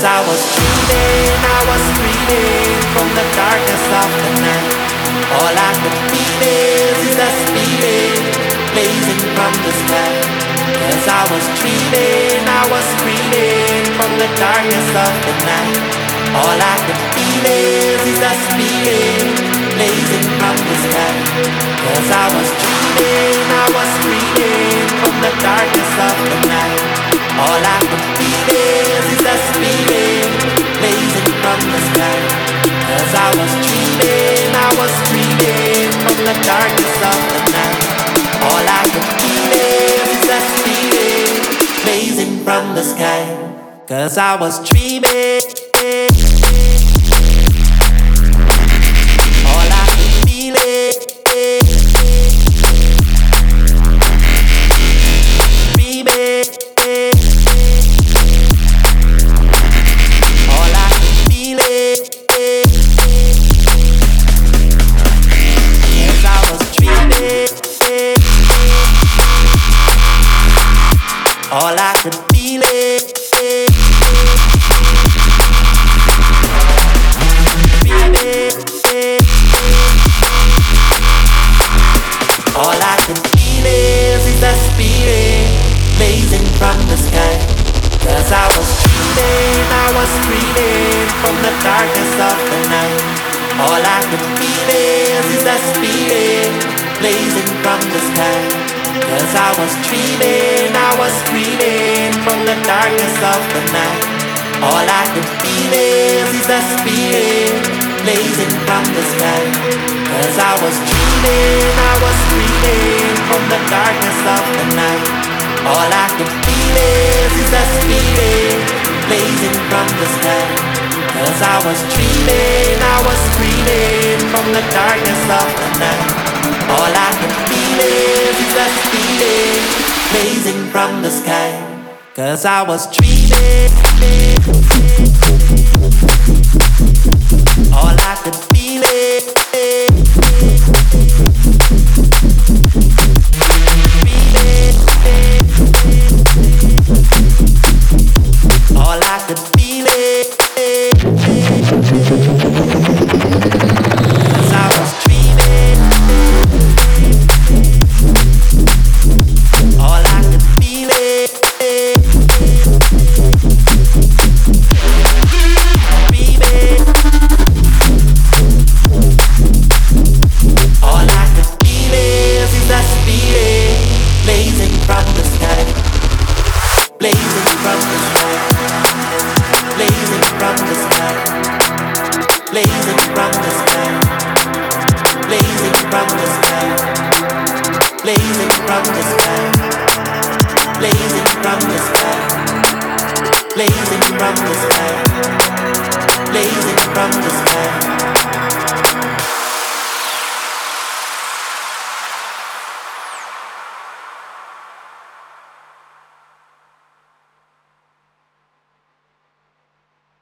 I was dreaming, I was screaming from the darkness of the night. All I could feel is that spirit blazing from the sky. 'Cause I was dreaming, I was screaming from the darkness of the night. All I could feel is that spirit blazing from the sky. 'Cause I was dreaming, I was screaming from the darkness of the night. All I could feel is that spirit blazing from the sky. 'Cause I was dreaming, I was screaming from the darkness of the night. All I could feel is that spirit blazing from the sky. 'Cause I was dreaming. All I could feel it. Dreaming. All I could feel it. 'Cause I was dreaming. All I could feel it. All I can feel is that spirit blazing from the sky. 'Cause I was dreaming, I was screaming from the darkness of the night. All I could feel is that spirit blazing from the sky. 'Cause I was dreaming, I was screaming from the darkness of the night. All I could feel is that spirit blazing from the sky. 'Cause I was dreaming, I was screaming from the darkness of the night. All I could feel is that spirit blazing from the sky. 'Cause I was dreaming, I was screaming from the darkness of the night. All I could feel is that spirit blazing from the sky. 'Cause I was dreaming. All I could feel it. All I could feel it. 'Cause I was dreaming. All I could feel it. Dreaming. All I could feel is that spirit blazing from the sky. Blazing from the sky. Blazing from the sky. Blazing from the sky. Blazing from the sky. Blazing from the sky. Blazing from the sky. Blazing from the sky. Blazing from the sky.